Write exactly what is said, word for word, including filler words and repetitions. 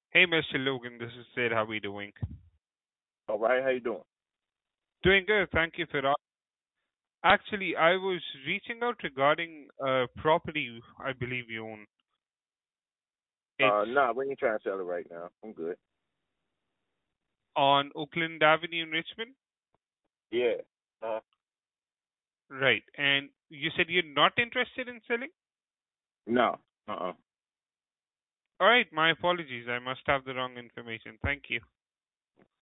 Hey, mister Logan, this is Sid. How are we doing? All right, how you doing? Doing good. Thank you for asking. Actually, I was reaching out regarding a property I believe you own. It's Uh, nah, we ain't trying to sell it right now. I'm good. on Oakland Avenue in Richmond. Yeah. Uh, Right. And you said you're not interested in selling? no. Uh-uh. All right. My apologies. I must have the wrong information. Thank you.